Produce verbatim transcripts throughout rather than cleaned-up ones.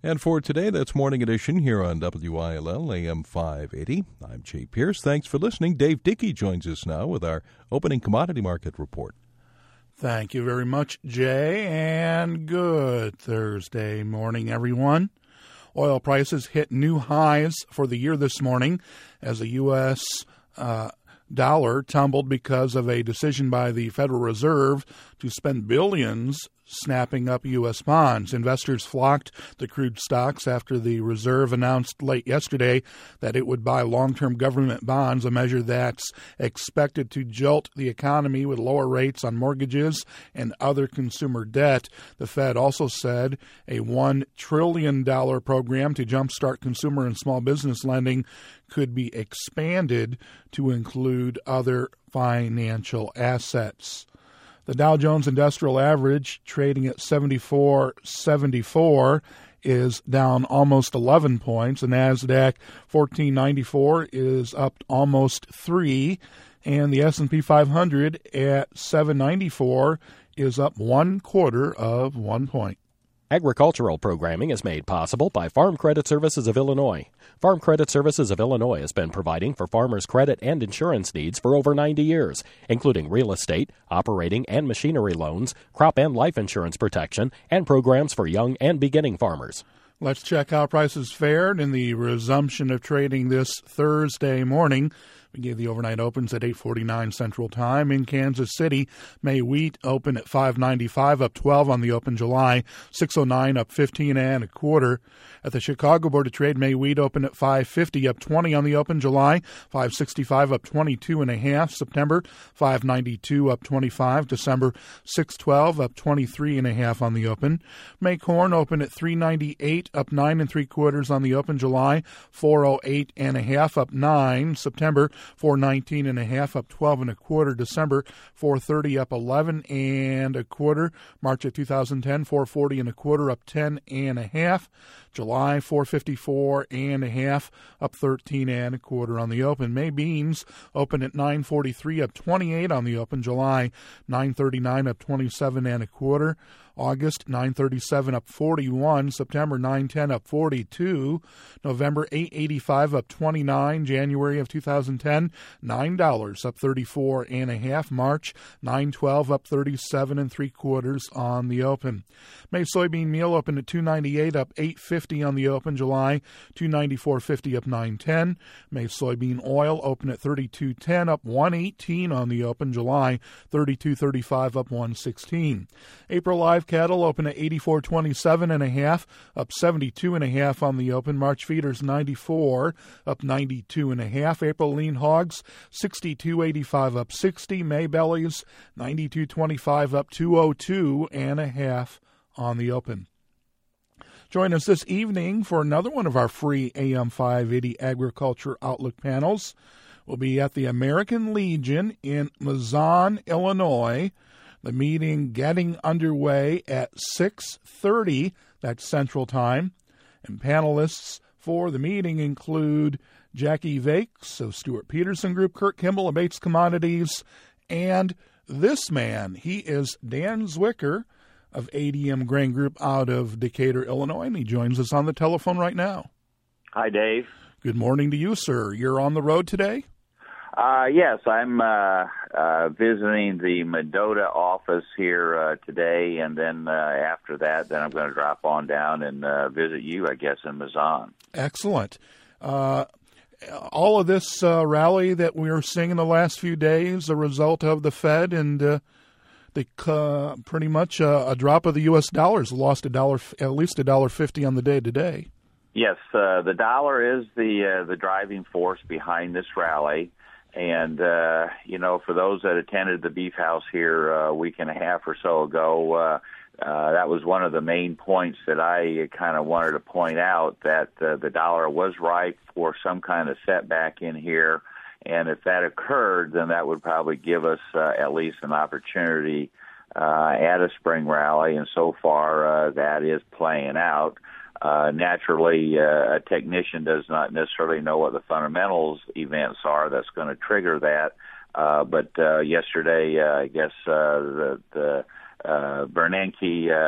And for today, that's Morning Edition here on W I L L A M five eighty. I'm Jay Pierce. Thanks for listening. Dave Dickey joins us now with our opening commodity market report. Thank you very much, Jay, and good Thursday morning, everyone. Oil prices hit new highs for the year this morning as the U S uh, dollar tumbled because of a decision by the Federal Reserve to spend billions snapping up U S bonds. Investors flocked to crude stocks after the Reserve announced late yesterday that it would buy long-term government bonds, a measure that's expected to jolt the economy with lower rates on mortgages and other consumer debt. The Fed also said a one trillion dollars program to jumpstart consumer and small business lending could be expanded to include other financial assets. The Dow Jones Industrial Average, trading at seventy-four seventy-four, is down almost eleven points. The NASDAQ fourteen ninety-four is up almost three, and the S and P five hundred at seven ninety-four is up one quarter of one point. Agricultural programming is made possible by Farm Credit Services of Illinois. Farm Credit Services of Illinois has been providing for farmers' credit and insurance needs for over ninety years, including real estate, operating and machinery loans, crop and life insurance protection, and programs for young and beginning farmers. Let's check how prices fared in the resumption of trading this Thursday morning. We gave the overnight opens at eight forty-nine Central Time. In Kansas City, May wheat open at five ninety-five, up twelve on the open. July six oh nine, up fifteen and a quarter. At the Chicago Board of Trade, May wheat open at five fifty, up twenty on the open. July five sixty-five, up twenty-two and a half. September five ninety-two, up twenty-five. December six twelve, up twenty-three and a half on the open. May corn open at three ninety-eight, up nine and three quarters on the open. July four oh eight and a half, up nine. September four nineteen and a half, up twelve and a quarter. December four thirty, up eleven and a quarter. March of two thousand ten, four forty and a quarter, up ten and a half. July four fifty-four and a half, up thirteen and a quarter on the open. May beans open at nine forty-three, up twenty-eight on the open. July nine thirty-nine, up twenty-seven and a quarter. August nine thirty-seven, up forty-one. September nine ten, up forty-two. November eight eighty-five, up twenty-nine. January of two thousand ten, nine dollars, up thirty-four and a half. March nine twelve, up thirty-seven and three quarters on the open. May soybean meal open at two ninety-eight, up eight fifty on the open. July two ninety-four fifty, up nine ten. May soybean oil open at thirty-two ten, up one eighteen on the open. July thirty-two thirty-five, up one sixteen. April live cattle open at eighty-four twenty-seven and a half, up seventy-two and a half on the open. March feeders ninety-four, up ninety-two and a half. April lean hogs sixty-two eighty-five, up sixty. May bellies ninety-two twenty-five, up two oh two and a half on the open. Join us this evening for another one of our free A M five eighty Agriculture Outlook panels. We'll be at the American Legion in Mazan, Illinois. The meeting getting underway at six thirty, that's Central Time. And panelists for the meeting include Jackie Vakes of Stewart Peterson Group, Kurt Kimball of Bates Commodities, and this man. He is Dan Zwicker of A D M Grain Group out of Decatur, Illinois, and he joins us on the telephone right now. Hi, Dave. Good morning to you, sir. You're on the road today? Uh, yes, I'm uh, uh, visiting the Mendota office here uh, today, and then uh, after that, then I'm going to drop on down and uh, visit you, I guess, in Mazan. Excellent. Uh, all of this uh, rally that we are seeing in the last few days, a result of the Fed and uh, the uh, pretty much uh, a drop of the U S dollars, lost a dollar, at least a dollar fifty on the day today. Yes, uh, the dollar is the uh, the driving force behind this rally. And, uh, you know, for those that attended the Beef House here uh, a week and a half or so ago, uh, uh, that was one of the main points that I kind of wanted to point out, that uh, the dollar was ripe for some kind of setback in here. And if that occurred, then that would probably give us uh, at least an opportunity uh, at a spring rally. And so far, uh, that is playing out. Uh, naturally, uh, a technician does not necessarily know what the fundamentals events are that's going to trigger that. Uh, but uh, yesterday, uh, I guess uh, the, the uh, Bernanke uh,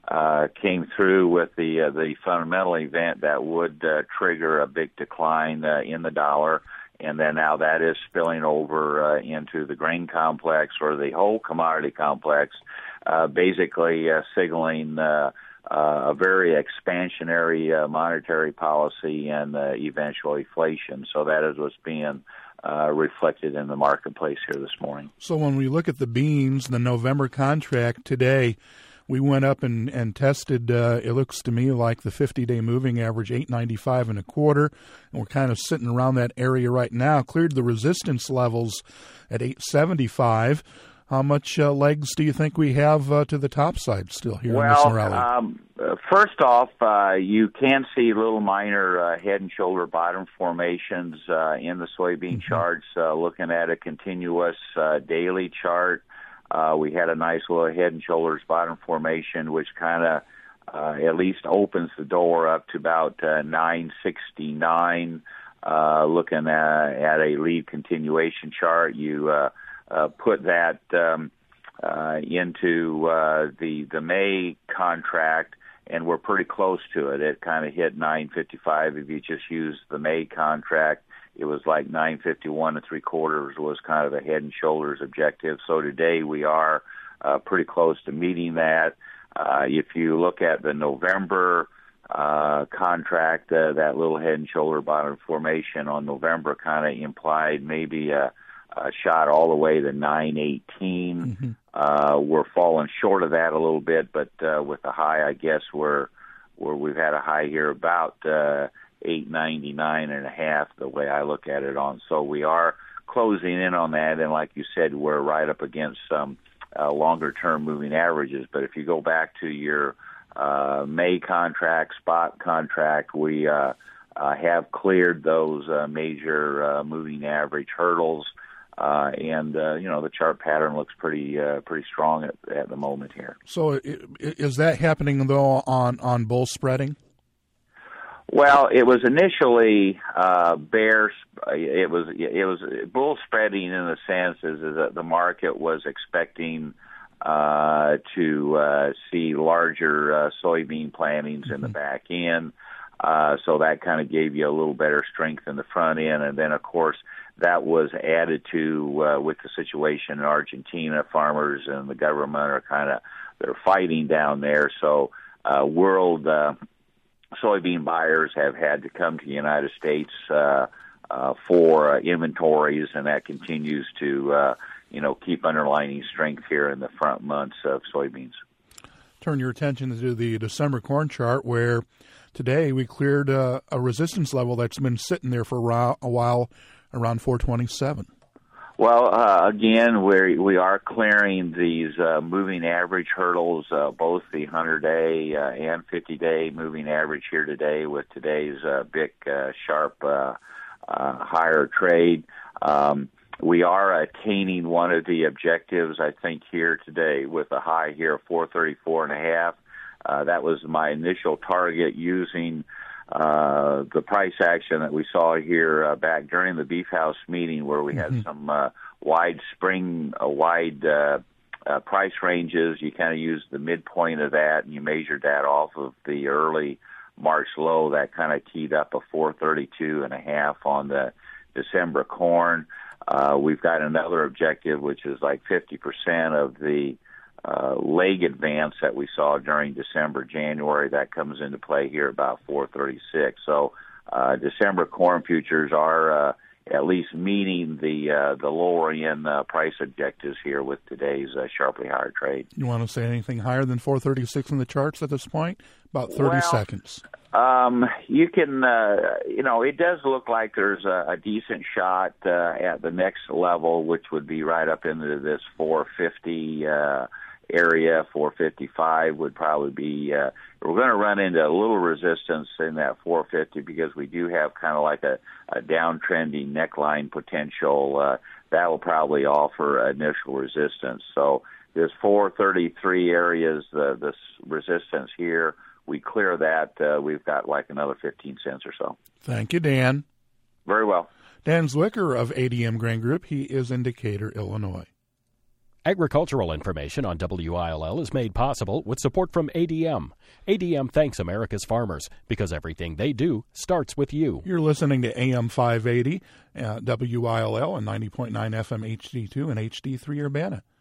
uh, came through with the uh, the fundamental event that would uh, trigger a big decline uh, in the dollar. And then now that is spilling over uh, into the grain complex or the whole commodity complex, uh, basically uh, signaling uh, uh, a very expansionary uh, monetary policy and uh, eventual inflation. So that is what's being uh, reflected in the marketplace here this morning. So when we look at the beans, the November contract today, we went up and, and tested, uh, it looks to me like the fifty-day moving average, eight ninety-five and a quarter, and we're kind of sitting around that area right now. Cleared the resistance levels at eight seventy-five. How much uh, legs do you think we have uh, to the top side still here well, in this rally? Um, first off, uh, you can see little minor uh, head and shoulder bottom formations uh, in the soybean mm-hmm. charts. Uh, looking at a continuous uh, daily chart, uh, we had a nice little head and shoulders bottom formation, which kind of uh, at least opens the door up to about uh, nine sixty-nine. Uh, looking at, at a lead continuation chart, you uh, Uh, put that um, uh, into uh, the the May contract, and we're pretty close to it. It kind of hit nine fifty-five. If you just use the May contract, it was like nine fifty-one and three quarters was kind of a head and shoulders objective. So today we are uh, pretty close to meeting that. Uh, if you look at the November uh, contract, uh, that little head and shoulder bottom formation on November kind of implied maybe a Uh, shot all the way to nine eighteen. Mm-hmm. Uh, we're falling short of that a little bit, but uh, with the high, I guess we're, we're we've had a high here about uh, eight ninety-nine and a half. The way I look at it on, so we are closing in on that. And like you said, we're right up against some uh, longer-term moving averages. But if you go back to your uh, May contract, spot contract, we uh, uh, have cleared those uh, major uh, moving average hurdles. Uh, and, uh, you know, the chart pattern looks pretty uh, pretty strong at, at the moment here. So is that happening, though, on, on bull spreading? Well, it was initially uh, bear. It was it was bull spreading in the sense is, is that the market was expecting uh, to uh, see larger uh, soybean plantings mm-hmm. in the back end. Uh, so that kind of gave you a little better strength in the front end. And then, of course, that was added to uh, with the situation in Argentina. Farmers and the government are kind of, they're fighting down there. So uh, world uh, soybean buyers have had to come to the United States uh, uh, for uh, inventories, and that continues to, uh, you know, keep underlining strength here in the front months of soybeans. Turn your attention to the December corn chart, where today we cleared uh, a resistance level that's been sitting there for a while, around four twenty-seven. Well, uh, again, we we are clearing these uh, moving average hurdles, uh, both the hundred-day uh, and fifty-day moving average here today with today's uh, big, uh, sharp, uh, uh, higher trade. Um, we are attaining one of the objectives, I think, here today with a high here of four thirty-four and a half. Uh, that was my initial target using uh, the price action that we saw here uh, back during the Beef House meeting, where we mm-hmm. had some uh, wide spring, uh, wide uh, uh, price ranges. You kind of used the midpoint of that, and you measured that off of the early March low. That kind of keyed up a four thirty-two and a half on the December corn. Uh, we've got another objective, which is like fifty percent of the Uh, leg advance that we saw during December, January. That comes into play here about four thirty-six. So uh, December corn futures are uh, at least meeting the uh, the lower end uh, price objectives here with today's uh, sharply higher trade. You want to say anything higher than four thirty-six in the charts at this point? About thirty well, seconds. Um, you can, uh, you know, it does look like there's a, a decent shot uh, at the next level, which would be right up into this four fifty uh area. Four fifty-five would probably be, uh, we're going to run into a little resistance in that four fifty because we do have kind of like a, a downtrending neckline potential. Uh, that will probably offer initial resistance. So this four thirty-three areas, uh, this resistance here, we clear that, uh, we've got like another fifteen cents or so. Thank you, Dan. Very well. Dan Zwicker of A D M Grain Group. He is in Decatur, Illinois. Agricultural information on W I L L is made possible with support from A D M. A D M thanks America's farmers because everything they do starts with you. You're listening to A M five eighty, uh, W I L L, and ninety point nine F M H D two and H D three Urbana.